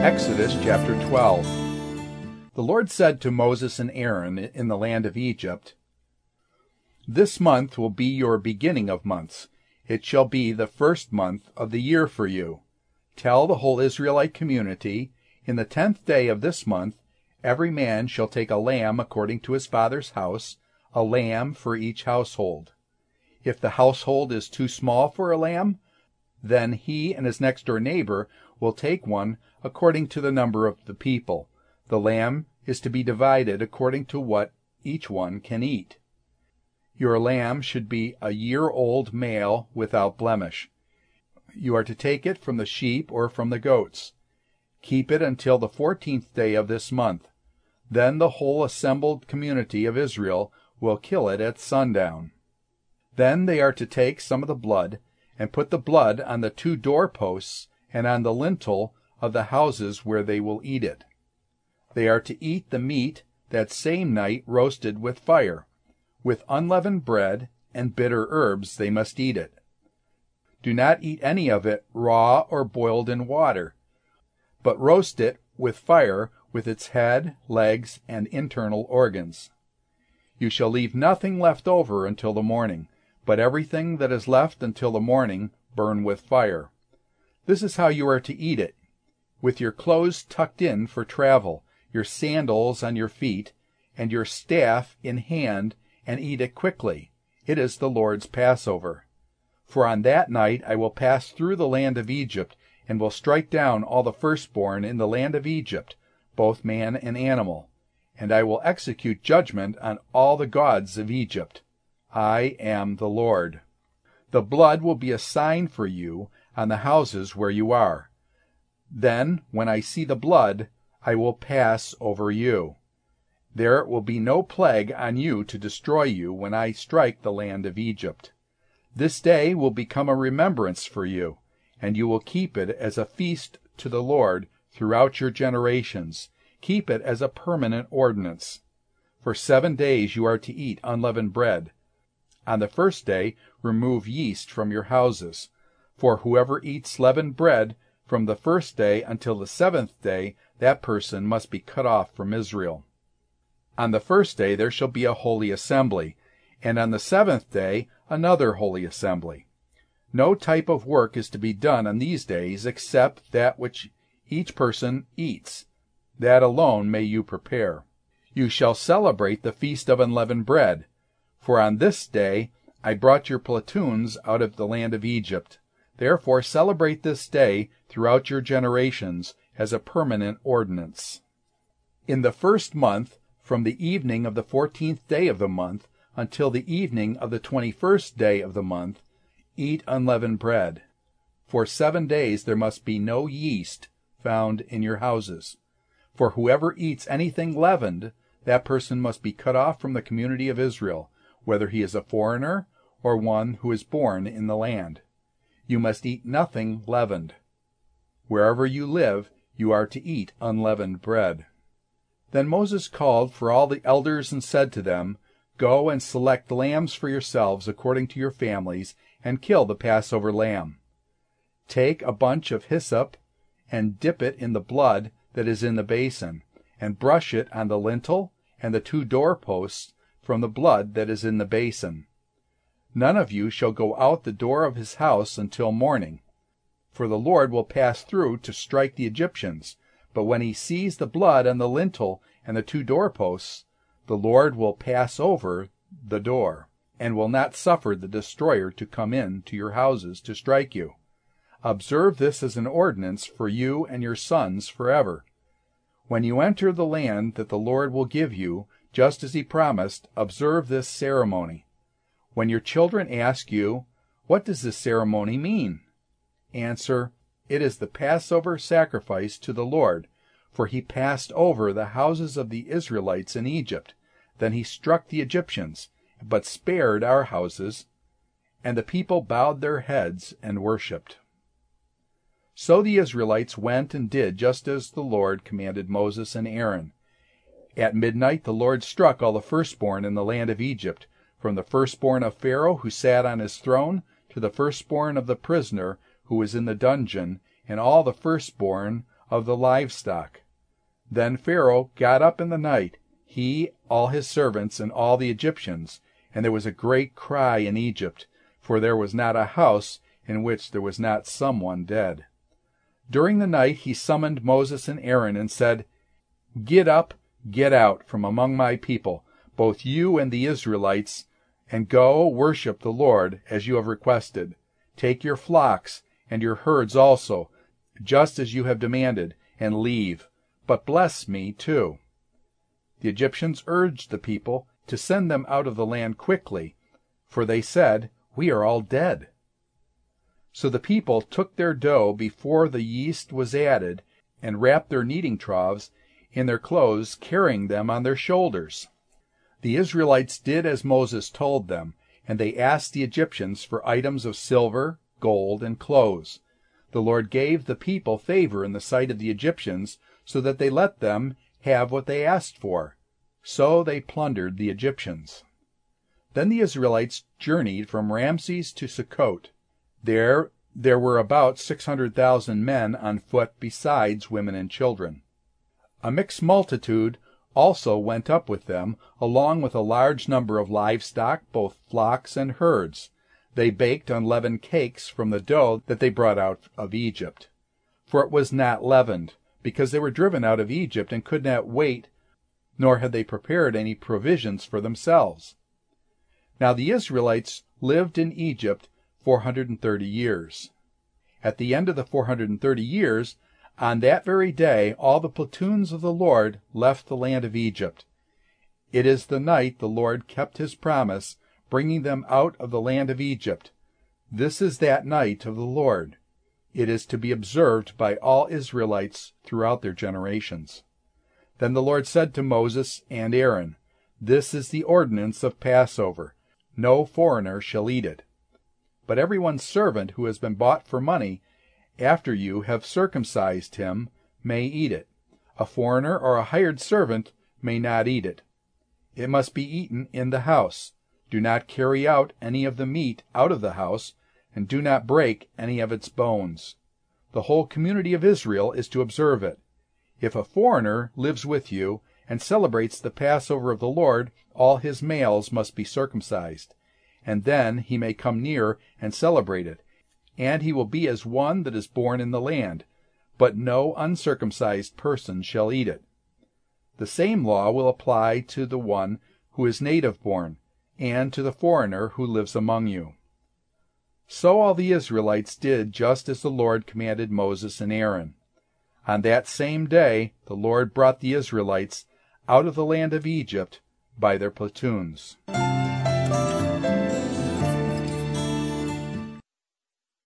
Exodus chapter 12. The Lord said to Moses and Aaron in the land of Egypt, "This month will be your beginning of months. It shall be the first month of the year for you. Tell the whole Israelite community, in the 10th day of this month, every man shall take a lamb according to his father's house, a lamb for each household. If the household is too small for a lamb, then he and his next-door neighbor will take one according to the number of the people. The lamb is to be divided according to what each one can eat. Your lamb should be a year-old male without blemish. You are to take it from the sheep or from the goats. Keep it until the 14th day of this month. Then the whole assembled community of Israel will kill it at sundown. Then they are to take some of the blood and put the blood on the 2 doorposts and on the lintel of the houses where they will eat it. They are to eat the meat that same night roasted with fire. With unleavened bread and bitter herbs they must eat it. Do not eat any of it raw or boiled in water, but roast it with fire with its head, legs, and internal organs. You shall leave nothing left over until the morning, but everything that is left until the morning burn with fire. This is how you are to eat it, with your clothes tucked in for travel, your sandals on your feet, and your staff in hand, and eat it quickly. It is the Lord's Passover. For on that night I will pass through the land of Egypt, and will strike down all the firstborn in the land of Egypt, both man and animal. And I will execute judgment on all the gods of Egypt. I am the Lord. The blood will be a sign for you on the houses where you are. Then, when I see the blood, I will pass over you. There will be no plague on you to destroy you when I strike the land of Egypt. This day will become a remembrance for you, and you will keep it as a feast to the Lord throughout your generations. Keep it as a permanent ordinance. For 7 days you are to eat unleavened bread. On the first day remove yeast from your houses. For whoever eats leavened bread from the first day until the 7th day, that person must be cut off from Israel. On the first day there shall be a holy assembly, and on the 7th day another holy assembly. No type of work is to be done on these days except that which each person eats. That alone may you prepare. You shall celebrate the feast of unleavened bread, for on this day I brought your platoons out of the land of Egypt. Therefore celebrate this day throughout your generations as a permanent ordinance. In the first month, from the evening of the 14th day of the month until the evening of the 21st day of the month, eat unleavened bread. For 7 days there must be no yeast found in your houses. For whoever eats anything leavened, that person must be cut off from the community of Israel, whether he is a foreigner or one who is born in the land. You must eat nothing leavened. Wherever you live, you are to eat unleavened bread." Then Moses called for all the elders and said to them, "Go and select lambs for yourselves according to your families, and kill the Passover lamb. Take a bunch of hyssop and dip it in the blood that is in the basin, and brush it on the lintel and the 2 doorposts from the blood that is in the basin. None of you shall go out the door of his house until morning, for the Lord will pass through to strike the Egyptians. But when he sees the blood on the lintel and the 2 doorposts, the Lord will pass over the door, and will not suffer the destroyer to come in to your houses to strike you. Observe this as an ordinance for you and your sons forever. When you enter the land that the Lord will give you, just as he promised, observe this ceremony. When your children ask you, 'What does this ceremony mean?' answer, 'It is the Passover sacrifice to the Lord, for he passed over the houses of the Israelites in Egypt. Then he struck the Egyptians, but spared our houses.' And the people bowed their heads and worshipped." So the Israelites went and did just as the Lord commanded Moses and Aaron. At midnight the Lord struck all the firstborn in the land of Egypt, from the firstborn of Pharaoh who sat on his throne to the firstborn of the prisoner who was in the dungeon, and all the firstborn of the livestock. Then Pharaoh got up in the night, he, all his servants, and all the Egyptians, and there was a great cry in Egypt, for there was not a house in which there was not someone dead. During the night he summoned Moses and Aaron and said, "Get up, get out from among my people, both you and the Israelites, and go worship the Lord as you have requested. Take your flocks and your herds also, just as you have demanded, and leave, but bless me too." The Egyptians urged the people to send them out of the land quickly, for they said, "We are all dead." So the people took their dough before the yeast was added, and wrapped their kneading troughs in their clothes, carrying them on their shoulders. The Israelites did as Moses told them, and they asked the Egyptians for items of silver, gold, and clothes. The Lord gave the people favor in the sight of the Egyptians, so that they let them have what they asked for. So they plundered the Egyptians. Then the Israelites journeyed from Ramses to Sukkot. There were about 600,000 men on foot, besides women and children. A mixed multitude also went up with them, along with a large number of livestock, both flocks and herds. They baked unleavened cakes from the dough that they brought out of Egypt. For it was not leavened, because they were driven out of Egypt and could not wait, nor had they prepared any provisions for themselves. Now the Israelites lived in Egypt 430 years. At the end of the 430 years, on that very day, all the platoons of the Lord left the land of Egypt. It is the night the Lord kept his promise, bringing them out of the land of Egypt. This is that night of the Lord. It is to be observed by all Israelites throughout their generations. Then the Lord said to Moses and Aaron, "This is the ordinance of Passover. No foreigner shall eat it. But everyone's servant who has been bought for money, after you have circumcised him, may eat it. A foreigner or a hired servant may not eat it. It must be eaten in the house. Do not carry out any of the meat out of the house, and do not break any of its bones. The whole community of Israel is to observe it. If a foreigner lives with you and celebrates the Passover of the Lord, all his males must be circumcised, and then he may come near and celebrate it, and he will be as one that is born in the land, but no uncircumcised person shall eat it. The same law will apply to the one who is native-born, and to the foreigner who lives among you." So all the Israelites did just as the Lord commanded Moses and Aaron. On that same day the Lord brought the Israelites out of the land of Egypt by their platoons.